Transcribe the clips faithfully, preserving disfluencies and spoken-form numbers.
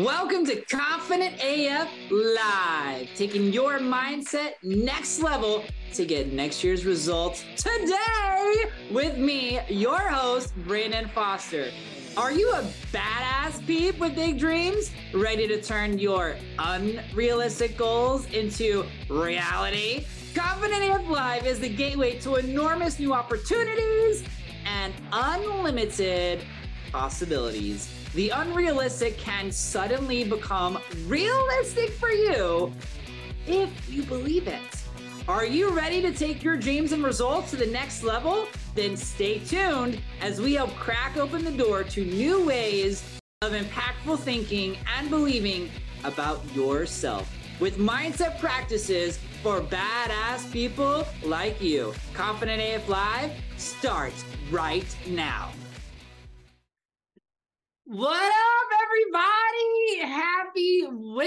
Welcome to Confident A F Live, taking your mindset next level to get next year's results today with me, your host, Brandon Foster. Are you a badass peep with big dreams, ready to turn your unrealistic goals into reality? Confident A F Live is the gateway to enormous new opportunities and unlimited possibilities. The unrealistic can suddenly become realistic for you if you believe it. Are you ready to take your dreams and results to the next level? Then stay tuned as we help crack open the door to new ways of impactful thinking and believing about yourself with mindset practices for badass people like you. Confident A F Live starts right now. What up, everybody? Happy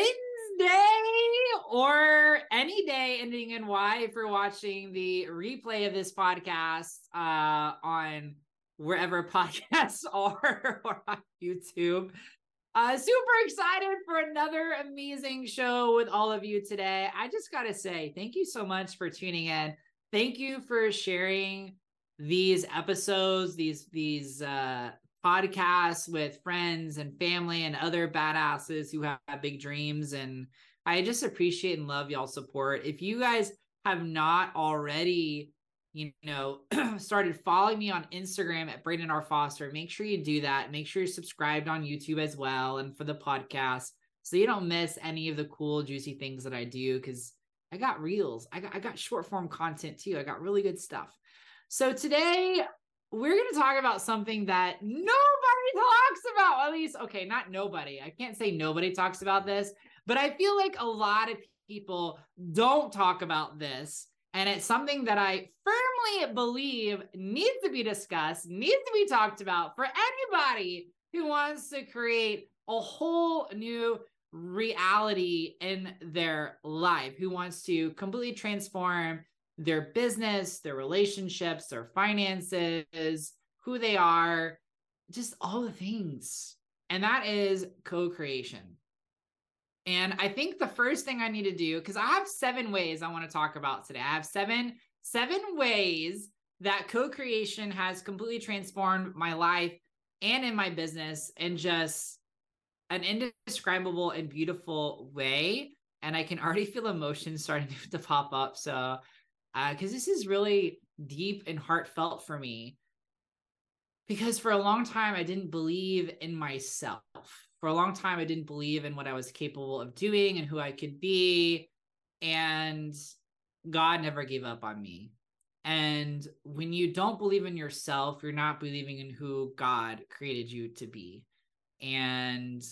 Wednesday, or any day ending in Y if you're watching the replay of this podcast uh, on wherever podcasts are or on YouTube. Uh, super excited for another amazing show with all of you today. I just got to say, thank you so much for tuning in. Thank you for sharing these episodes, these, these, uh, podcasts with friends and family and other badasses who have big dreams. And I just appreciate and love y'all's support. If you guys have not already, you know, started following me on Instagram at Brandon R. Foster, make sure you do that. Make sure you're subscribed on YouTube as well. And for the podcast, so you don't miss any of the cool, juicy things that I do. Cause I got reels. I got, I got short form content too. I got really good stuff. So today we're going to talk about something that nobody talks about. At least, okay, not nobody. I can't say nobody talks about this, but I feel like a lot of people don't talk about this. And it's something that I firmly believe needs to be discussed, needs to be talked about for anybody who wants to create a whole new reality in their life, who wants to completely transform their business, their relationships, their finances, who they are, just all the things. And that is co-creation. And I think the first thing I need to do, because I have seven ways I want to talk about today. I have seven, seven ways that co-creation has completely transformed my life and in my business in just an indescribable and beautiful way. And I can already feel emotions starting to pop up. So Uh, because this is really deep and heartfelt for me. Because for a long time, I didn't believe in myself. For a long time, I didn't believe in what I was capable of doing and who I could be. And God never gave up on me. And when you don't believe in yourself, you're not believing in who God created you to be. And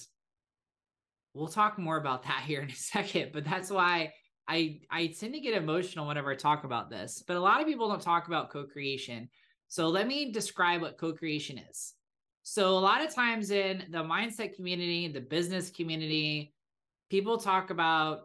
we'll talk more about that here in a second, but that's why I, I tend to get emotional whenever I talk about this, but a lot of people don't talk about co-creation. So let me describe what co-creation is. So a lot of times in the mindset community, the business community, people talk about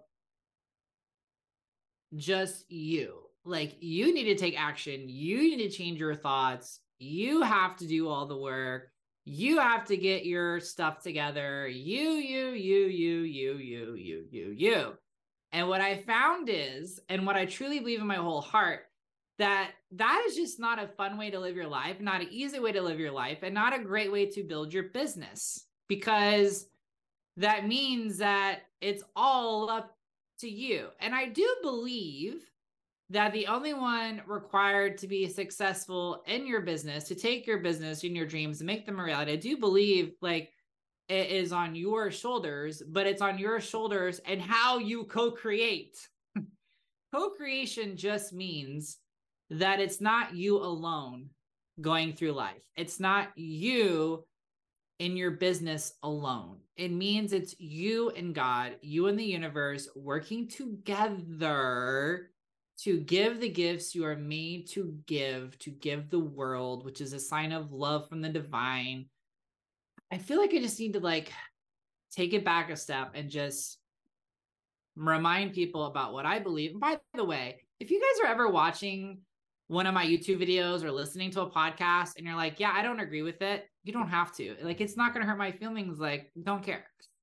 just you. Like, you need to take action. You need to change your thoughts. You have to do all the work. You have to get your stuff together. You, you, you, you, you, you, you, you, you. And what I found is, and what I truly believe in my whole heart, that that is just not a fun way to live your life, not an easy way to live your life, and not a great way to build your business, because that means that it's all up to you. And I do believe that the only one required to be successful in your business, to take your business and your dreams and make them a reality, I do believe like it is on your shoulders, but it's on your shoulders and how you co-create. Co-creation just means that it's not you alone going through life. It's not you in your business alone. It means it's you and God, you and the universe working together to give the gifts you are made to give, to give the world, which is a sign of love from the divine. I feel like I just need to like take it back a step and just remind people about what I believe. And by the way, if you guys are ever watching one of my YouTube videos or listening to a podcast and you're like, yeah, I don't agree with it, you don't have to. Like, it's not going to hurt my feelings. Like, don't care.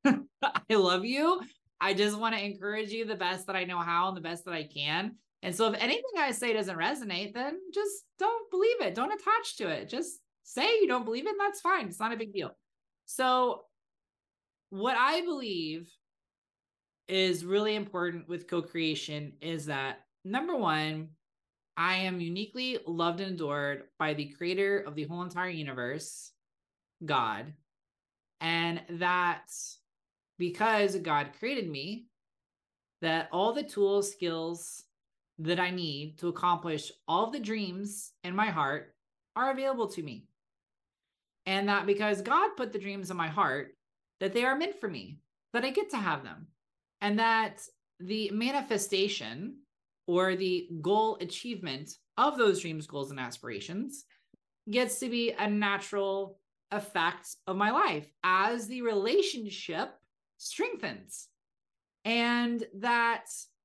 I love you. I just want to encourage you the best that I know how and the best that I can. And so if anything I say doesn't resonate, then just don't believe it. Don't attach to it. Just say you don't believe it, and that's fine. It's not a big deal. So what I believe is really important with co-creation is that, number one, I am uniquely loved and adored by the creator of the whole entire universe, God. And that because God created me, that all the tools, skills that I need to accomplish all of the dreams in my heart are available to me. And that because God put the dreams in my heart, that they are meant for me, that I get to have them. And that the manifestation or the goal achievement of those dreams, goals, and aspirations gets to be a natural effect of my life as the relationship strengthens. And that,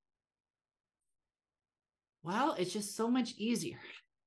well, it's just so much easier.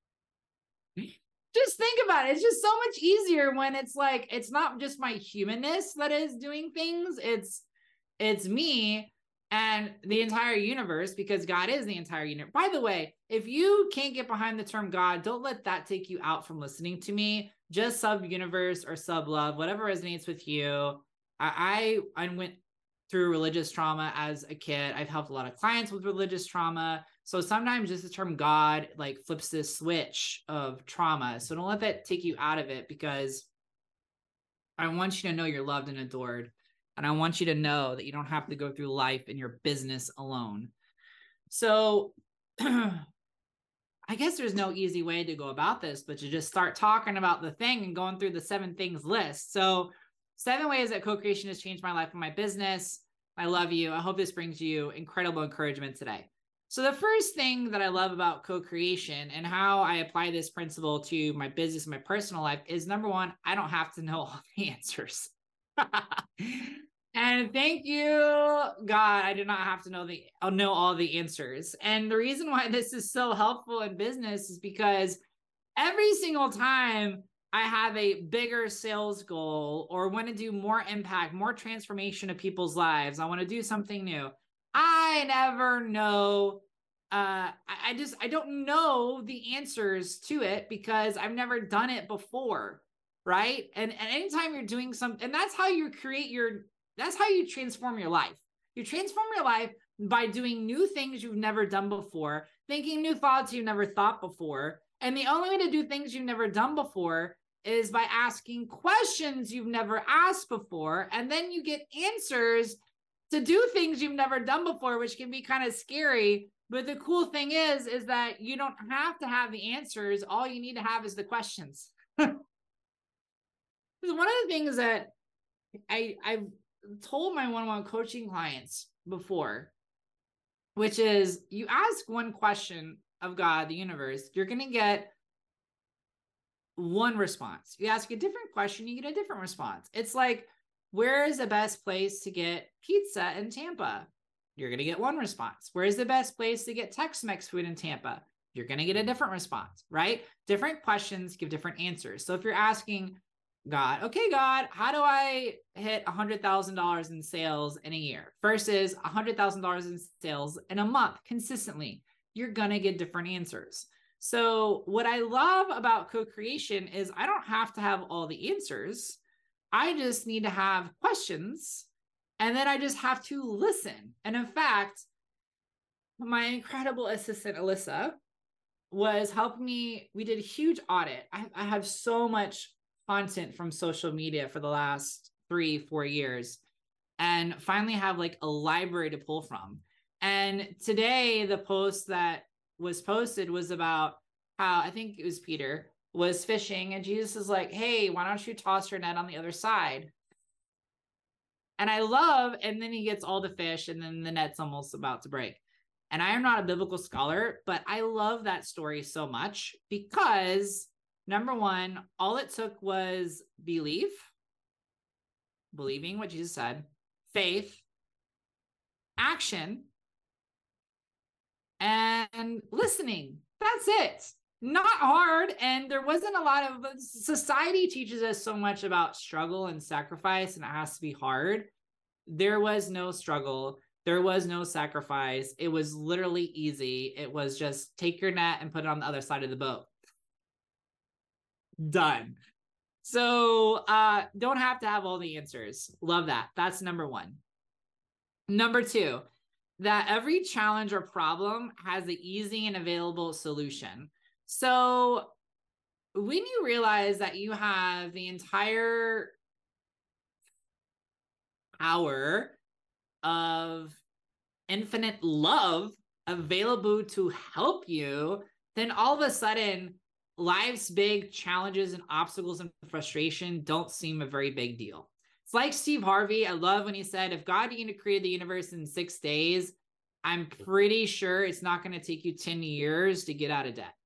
Just think about it. It's just so much easier when it's like, it's not just my humanness that is doing things. It's, it's me and the entire universe, because God is the entire universe. By the way, if you can't get behind the term God, don't let that take you out from listening to me. Just sub universe or sub love, whatever resonates with you. I, I, I went through religious trauma as a kid. I've helped a lot of clients with religious trauma. So sometimes just the term God like flips this switch of trauma. So don't let that take you out of it, because I want you to know you're loved and adored. And I want you to know that you don't have to go through life in your business alone. So I guess there's no easy way to go about this, but to just start talking about the thing and going through the seven things list. So seven ways that co-creation has changed my life and my business. I love you. I hope this brings you incredible encouragement today. So the first thing that I love about co-creation and how I apply this principle to my business and my personal life is, number one, I don't have to know all the answers. And thank you, God, I do not have to know the I'll know all the answers. And the reason why this is so helpful in business is because every single time I have a bigger sales goal or want to do more impact, more transformation of people's lives, I want to do something new, I never know. Uh, I, I just, I don't know the answers to it because I've never done it before. Right. And, and anytime you're doing something, and that's how you create your, that's how you transform your life. You transform your life by doing new things you've never done before, thinking new thoughts you've never thought before. And the only way to do things you've never done before is by asking questions you've never asked before. And then you get answers to do things you've never done before, which can be kind of scary. But the cool thing is, is that you don't have to have the answers. All you need to have is the questions. One of the things that I, I've told my one-on-one coaching clients before, which is you ask one question of God, the universe, you're going to get one response. You ask a different question, you get a different response. It's like, where is the best place to get pizza in Tampa? You're going to get one response. Where is the best place to get Tex-Mex food in Tampa? You're going to get a different response, right? Different questions give different answers. So if you're asking God, okay, God, how do I hit one hundred thousand dollars in sales in a year versus one hundred thousand dollars in sales in a month consistently? You're going to get different answers. So what I love about co-creation is I don't have to have all the answers. I just need to have questions, and then I just have to listen. And in fact, my incredible assistant, Alyssa, was helping me. We did a huge audit. I, I have so much content from social media for the last three, four years, and finally have like a library to pull from. And today the post that was posted was about how, I think it was Peter, was fishing, and Jesus is like, hey, why don't you toss your net on the other side? And I love, and then he gets all the fish, and then the net's almost about to break. And I am not a biblical scholar, but I love that story so much because, number one, all it took was belief, believing what Jesus said, faith, action, and listening. That's it. Not hard. And there wasn't a lot of, society teaches us so much about struggle and sacrifice, and it has to be hard. there was no struggle. There was no sacrifice. It was literally easy. It was just take your net and put it on the other side of the boat. Done. So uh, don't have to have all the answers. Love that. That's number one. Number two, that every challenge or problem has an easy and available solution. So when you realize that you have the entire power of infinite love available to help you, then all of a sudden life's big challenges and obstacles and frustration don't seem a very big deal. It's like Steve Harvey. I love when he said, if God began to create the universe in six days, I'm pretty sure it's not going to take you ten years to get out of debt.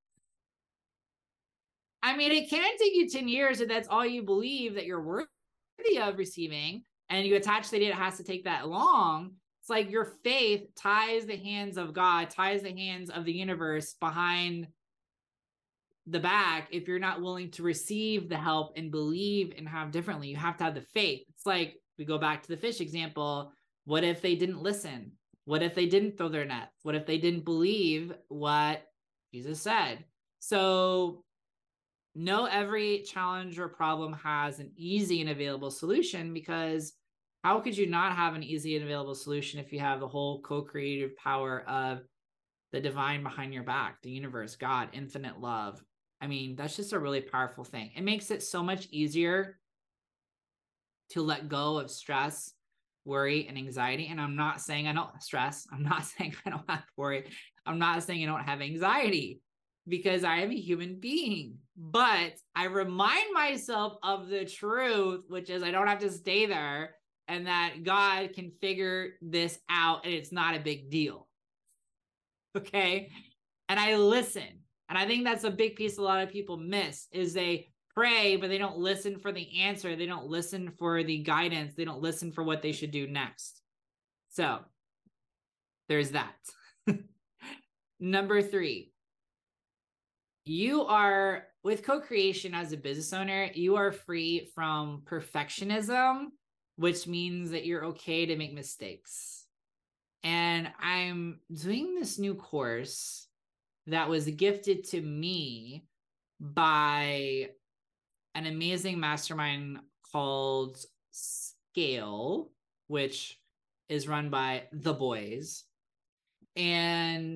I mean, it can take you ten years if that's all you believe that you're worthy of receiving, and you attach the idea it has to take that long. It's like your faith ties the hands of God, ties the hands of the universe behind the back. If you're not willing to receive the help and believe and have differently, you have to have the faith. It's like, we go back to the fish example. What if they didn't listen? What if they didn't throw their net? What if they didn't believe what Jesus said? So no, every challenge or problem has an easy and available solution, because how could you not have an easy and available solution if you have the whole co-creative power of the divine behind your back, the universe, God, infinite love? I mean, that's just a really powerful thing. It makes it so much easier to let go of stress, worry, and anxiety. And I'm not saying I don't stress. I'm not saying I don't have worry. I'm not saying I don't have anxiety, because I am a human being. But I remind myself of the truth, which is I don't have to stay there, and that God can figure this out and it's not a big deal. Okay. And I listen. And I think that's a big piece a lot of people miss, is they pray, but they don't listen for the answer. They don't listen for the guidance. They don't listen for what they should do next. So there's that. Number three, you are, with co-creation as a business owner, you are free from perfectionism, which means that you're okay to make mistakes. And I'm doing this new course that was gifted to me by an amazing mastermind called Scale, which is run by The Boys. And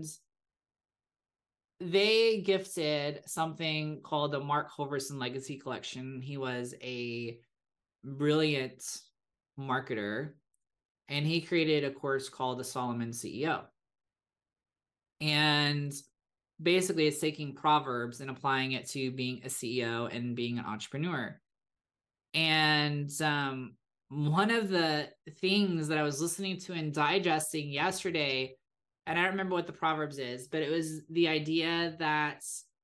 they gifted something called the Mark Hoverson Legacy Collection. He was a brilliant marketer, and he created a course called the Solomon C E O. And basically it's taking Proverbs and applying it to being a C E O and being an entrepreneur. And um, one of the things that I was listening to and digesting yesterday, and I don't remember what the Proverbs is, but it was the idea that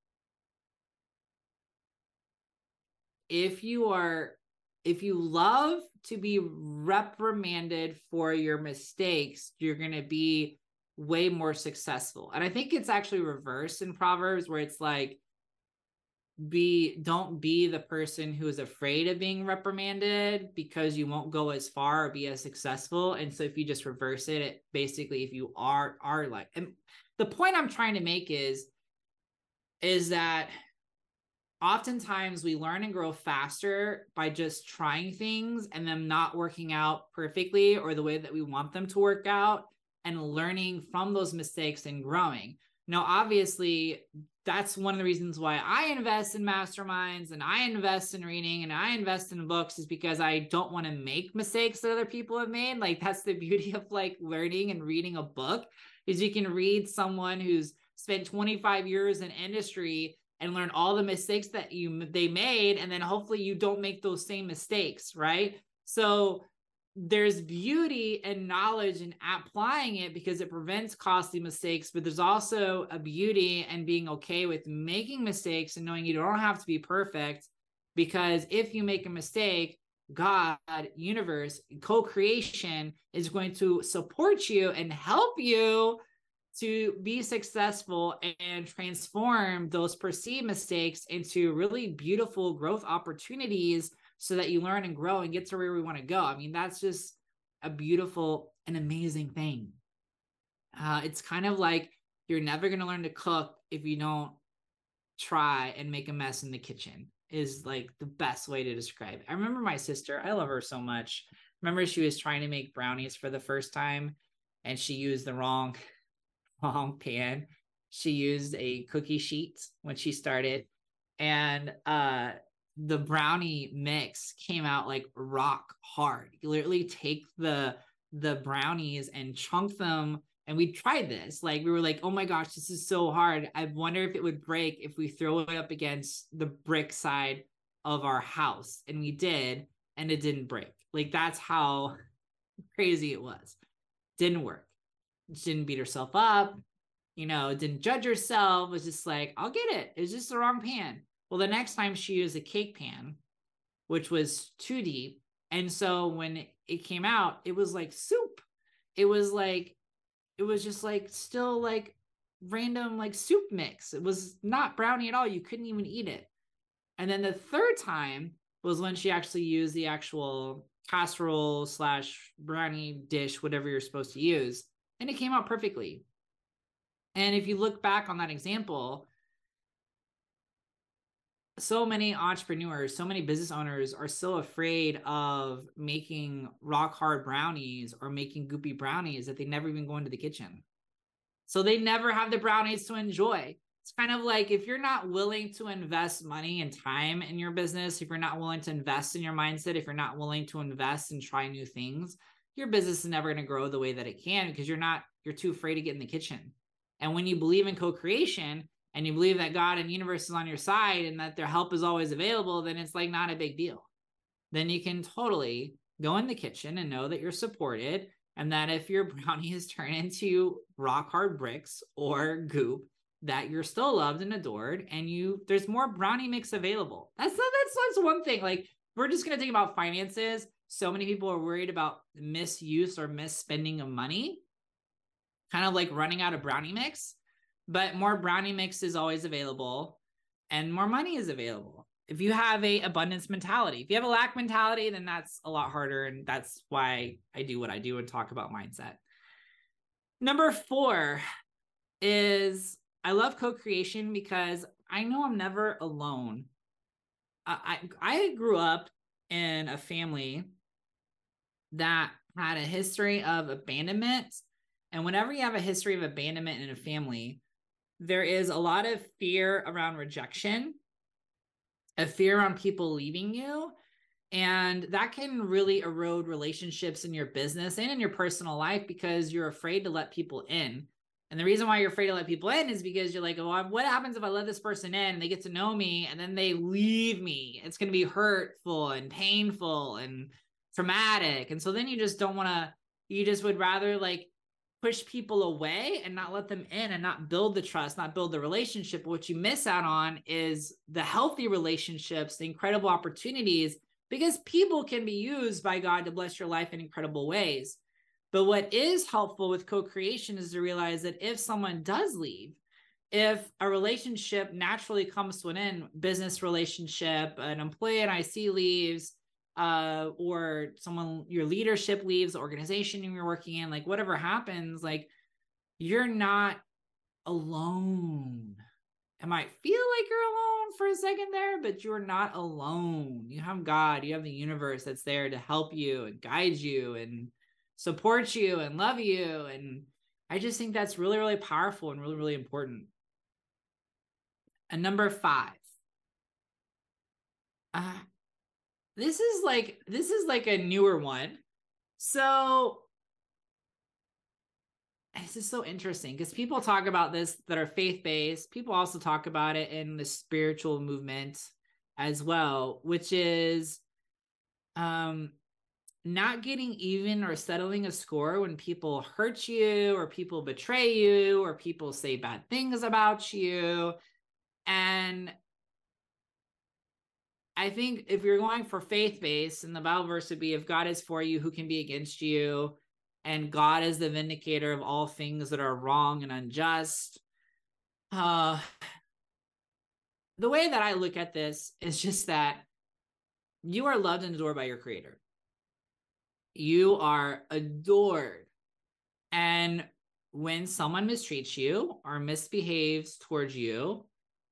if you are, if you love to be reprimanded for your mistakes, you're going to be way more successful. And I think it's actually reversed in Proverbs, where it's like, be, don't be the person who is afraid of being reprimanded, because you won't go as far or be as successful. And so if you just reverse it, it basically, if you are, are like, and the point I'm trying to make is, is that oftentimes we learn and grow faster by just trying things and them not working out perfectly or the way that we want them to work out, and learning from those mistakes and growing. Now, obviously, that's one of the reasons why I invest in masterminds and I invest in reading and I invest in books, is because I don't want to make mistakes that other people have made. Like, that's the beauty of like learning and reading a book, is you can read someone who's spent twenty-five years in industry and learn all the mistakes that you they made, and then hopefully you don't make those same mistakes, right? So there's beauty and knowledge in applying it, because it prevents costly mistakes, but there's also a beauty in being okay with making mistakes and knowing you don't have to be perfect, because if you make a mistake, God, universe, co-creation is going to support you and help you to be successful and transform those perceived mistakes into really beautiful growth opportunities, so that you learn and grow and get to where we want to go. I mean, that's just, a beautiful and amazing thing. Uh, it's kind of like you're never going to learn to cook if you don't try and make a mess in the kitchen, is like the best way to describe it. I remember my sister, I love her so much. Remember she was trying to make brownies for the first time and she used the wrong, wrong pan. She used a cookie sheet when she started, and uh, the brownie mix came out like rock hard. You literally take the the brownies and chunk them. And we tried this. Like, we were like, oh my gosh, this is so hard. I wonder if it would break if we throw it up against the brick side of our house. And we did, and it didn't break. Like, that's how crazy it was. Didn't work. She didn't beat herself up. You know, didn't judge herself. It was just like, I'll get it. It was just the wrong pan. Well, the next time she used a cake pan, which was too deep. And so when it came out, it was like soup. It was like, it was just like still like random like soup mix. It was not brownie at all. You couldn't even eat it. And then the third time was when she actually used the actual casserole slash brownie dish, whatever you're supposed to use. And it came out perfectly. And if you look back on that example, so many entrepreneurs, so many business owners are so afraid of making rock hard brownies or making goopy brownies that they never even go into the kitchen. So they never have the brownies to enjoy. It's kind of like, if you're not willing to invest money and time in your business, if you're not willing to invest in your mindset, if you're not willing to invest and try new things, your business is never going to grow the way that it can, because you're not, you're too afraid to get in the kitchen. And when you believe in co-creation, and you believe that God and universe is on your side and that their help is always available, then it's like not a big deal. Then you can totally go in the kitchen and know that you're supported, and that if your brownies turn into rock hard bricks or goop, that you're still loved and adored, and you there's more brownie mix available. That's that's that's one thing. Like, we're just gonna think about finances. So many people are worried about misuse or misspending of money, kind of like running out of brownie mix. But more brownie mix is always available, and more money is available. If you have a abundance mentality, if you have a lack mentality, then that's a lot harder. And that's why I do what I do and talk about mindset. Number four is, I love co-creation because I know I'm never alone. I, I, I grew up in a family that had a history of abandonment. And whenever you have a history of abandonment in a family, there is a lot of fear around rejection, a fear around people leaving you. And that can really erode relationships in your business and in your personal life, because you're afraid to let people in. And the reason why you're afraid to let people in is because you're like, oh, what happens if I let this person in and they get to know me and then they leave me? It's going to be hurtful and painful and traumatic. And so then you just don't want to, you just would rather like push people away and not let them in and not build the trust, not build the relationship. But what you miss out on is the healthy relationships, the incredible opportunities, because people can be used by God to bless your life in incredible ways. But what is helpful with co-creation is to realize that if someone does leave, if a relationship naturally comes to an end, business relationship, an employee at I C leaves, uh, or someone, your leadership leaves, the organization you're working in, like whatever happens, like you're not alone. It might feel like you're alone for a second there, but you're not alone. You have God, you have the universe that's there to help you and guide you and support you and love you. And I just think that's really, really powerful and really, really important. And number five, uh, this is like, this is like a newer one. So this is so interesting because people talk about this that are faith-based. People also talk about it in the spiritual movement as well, which is um, not getting even or settling a score when people hurt you or people betray you or people say bad things about you. And I think if you're going for faith-based, and the Bible verse would be, if God is for you, who can be against you? And God is the vindicator of all things that are wrong and unjust. Uh, the way that I look at this is just that you are loved and adored by your Creator. You are adored. And when someone mistreats you or misbehaves towards you,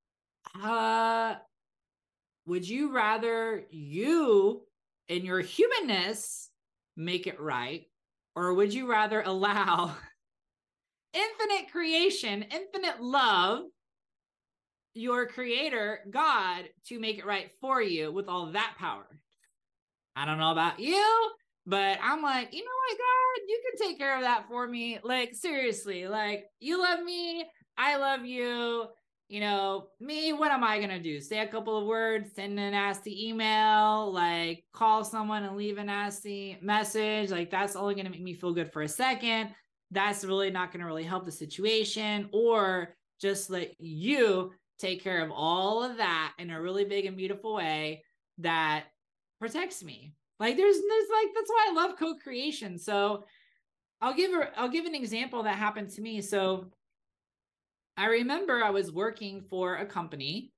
uh, would you rather you in your humanness make it right? Or would you rather allow infinite creation, infinite love, your creator, God, to make it right for you with all that power? I don't know about you, but I'm like, you know what, God, you can take care of that for me. Like, seriously, like, you love me. I love you. You know, me, what am I going to do? Say a couple of words, send a nasty email, like call someone and leave a nasty message. Like, that's only going to make me feel good for a second. That's really not going to really help the situation. Or just let you take care of all of that in a really big and beautiful way that protects me. Like there's there's like that's why I love co-creation. So I'll give her I'll give an example that happened to me. So I remember I was working for a company,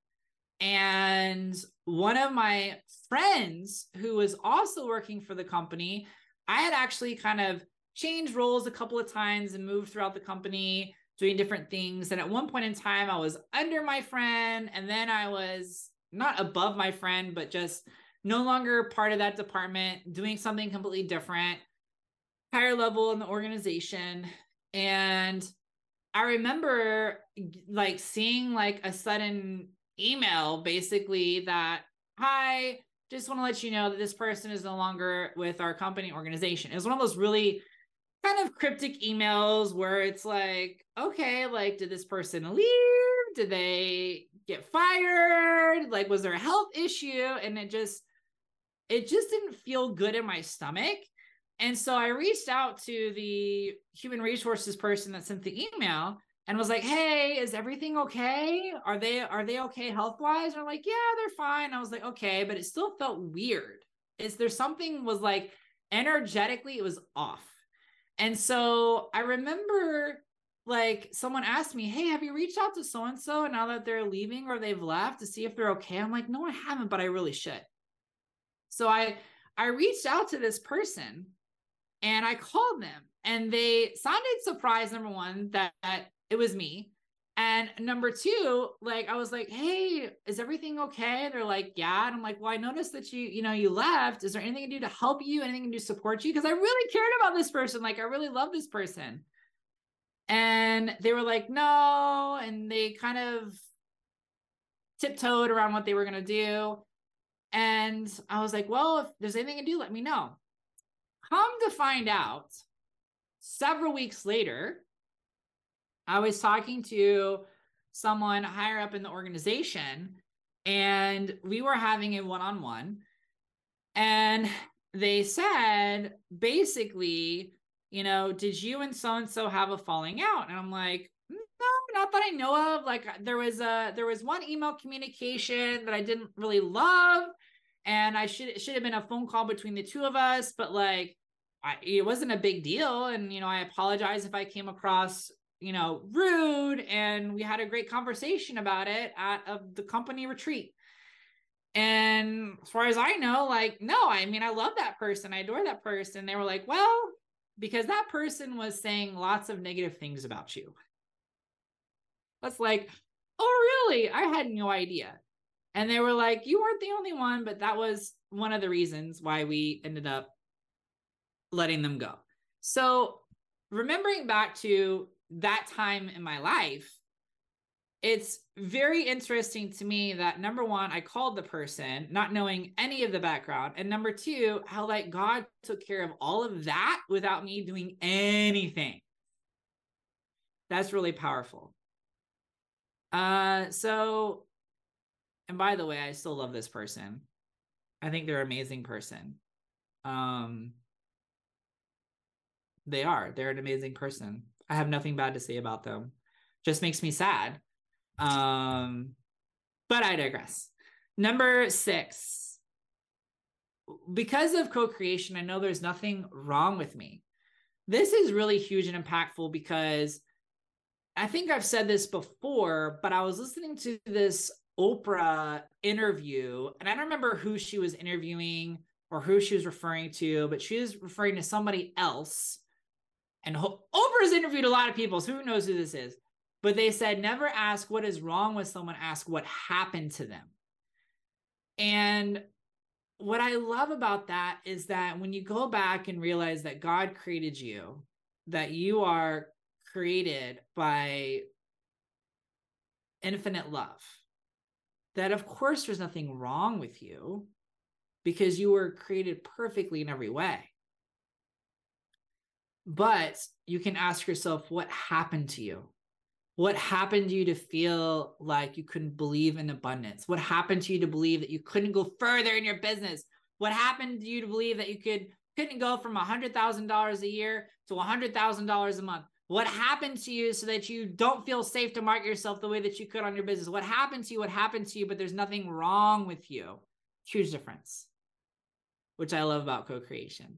and one of my friends who was also working for the company, I had actually kind of changed roles a couple of times and moved throughout the company doing different things. And at one point in time, I was under my friend, and then I was not above my friend, but just no longer part of that department, doing something completely different, higher level in the organization. And I remember like seeing like a sudden email basically that, hi, just want to let you know that this person is no longer with our company organization. It was one of those really kind of cryptic emails where it's like, okay, like, did this person leave? Did they get fired? Like, was there a health issue? And it just, it just didn't feel good in my stomach. And so I reached out to the human resources person that sent the email and was like, hey, is everything okay? Are they, are they okay health-wise? And they're like, yeah, they're fine. I was like, okay, but it still felt weird. Is there something was like energetically, it was off. And so I remember like someone asked me, hey, have you reached out to so-and-so now that they're leaving or they've left to see if they're okay? I'm like, no, I haven't, but I really should. So I, I reached out to this person and I called them, and they sounded surprised, number one, that, that it was me. And number two, like, I was like, hey, is everything okay? They're like, yeah. And I'm like, well, I noticed that you, you know, you left. Is there anything I can do to help you? Anything I can do to support you? Because I really cared about this person. Like, I really love this person. And they were like, no. And they kind of tiptoed around what they were going to do. And I was like, well, if there's anything I can do, let me know. Come to find out, several weeks later, I was talking to someone higher up in the organization, and we were having a one-on-one, and they said, basically, you know, did you and so-and-so have a falling out? And I'm like, no, not that I know of. Like, there was a, there was one email communication that I didn't really love, and I should, it should have been a phone call between the two of us, but like, I, it wasn't a big deal. And, you know, I apologize if I came across, you know, rude, and we had a great conversation about it at a, the company retreat. And as far as I know, like, no, I mean, I love that person. I adore that person. They were like, well, because that person was saying lots of negative things about you. That's like, oh, really? I had no idea. And they were like, you weren't the only one, but that was one of the reasons why we ended up letting them go. So remembering back to that time in my life, it's very interesting to me that, number one, I called the person not knowing any of the background. And number two, how like God took care of all of that without me doing anything. That's really powerful. Uh, so, and by the way, I still love this person. I think they're an amazing person. Um, they are, they're an amazing person. I have nothing bad to say about them. Just makes me sad. Um, but I digress. Number six, because of co-creation, I know there's nothing wrong with me. This is really huge and impactful because I think I've said this before, but I was listening to this Oprah interview, and I don't remember who she was interviewing or who she was referring to, but she was referring to somebody else. And Oprah's interviewed a lot of people, so who knows who this is. But they said, never ask what is wrong with someone, ask what happened to them. And what I love about that is that when you go back and realize that God created you, that you are created by infinite love, that of course there's nothing wrong with you because you were created perfectly in every way. But you can ask yourself, what happened to you? What happened to you to feel like you couldn't believe in abundance? What happened to you to believe that you couldn't go further in your business? What happened to you to believe that you could, couldn't go from one hundred thousand dollars a year to one hundred thousand dollars a month? What happened to you so that you don't feel safe to market yourself the way that you could on your business? What happened to you? What happened to you? But there's nothing wrong with you. Huge difference, which I love about co-creation.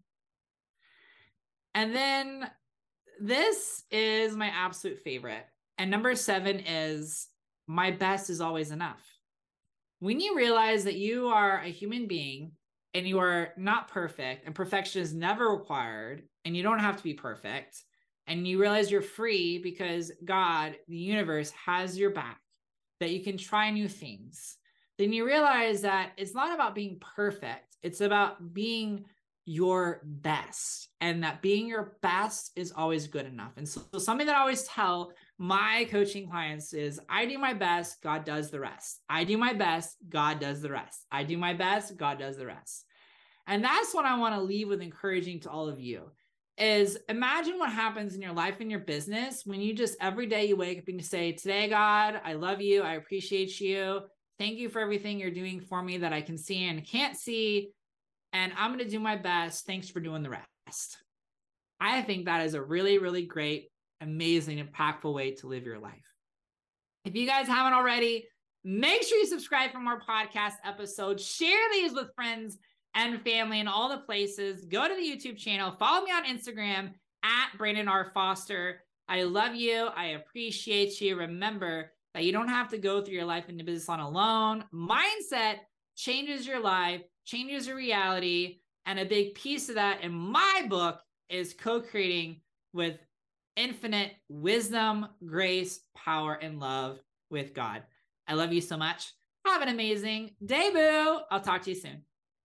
And then this is my absolute favorite. And number seven is my best is always enough. When you realize that you are a human being and you are not perfect and perfection is never required and you don't have to be perfect, and you realize you're free because God, the universe, has your back, that you can try new things, then you realize that it's not about being perfect. It's about being your best, and that being your best is always good enough. And so, so something that I always tell my coaching clients is, I do my best, God does the rest. I do my best, God does the rest. I do my best, God does the rest. And that's what I want to leave with encouraging to all of you is imagine what happens in your life and your business when you just every day you wake up and you say, today, God, I love you. I appreciate you. Thank you for everything you're doing for me that I can see and can't see. And I'm going to do my best. Thanks for doing the rest. I think that is a really, really great, amazing, impactful way to live your life. If you guys haven't already, make sure you subscribe for more podcast episodes. Share these with friends and family in all the places. Go to the YouTube channel. Follow me on Instagram at Brandon R. Foster. I love you. I appreciate you. Remember that you don't have to go through your life into business on alone. Mindset changes your life, changes your reality. And a big piece of that in my book is co-creating with infinite wisdom, grace, power, and love with God. I love you so much. Have an amazing day, boo. I'll talk to you soon.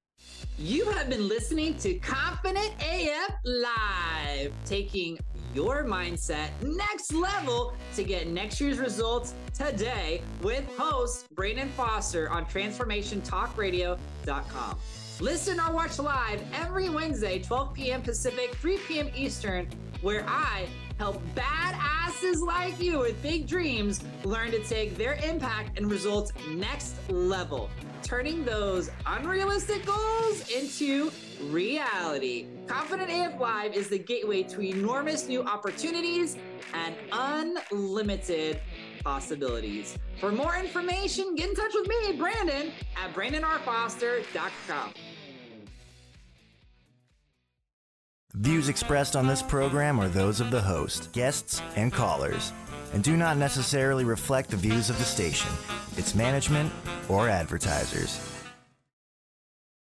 You have been listening to Confident A F Live, taking your mindset next level to get next year's results today with host Brandon Foster on transformation talk radio dot com. Listen or watch live every Wednesday, twelve p.m. Pacific, three p.m. Eastern, where I help badasses like you with big dreams learn to take their impact and results next level, turning those unrealistic goals into reality. Confident A F Live is the gateway to enormous new opportunities and unlimited possibilities. For more information, get in touch with me, Brandon, at brandon r foster dot com. Views expressed on this program are those of the host, guests, and callers, and do not necessarily reflect the views of the station, its management, or advertisers.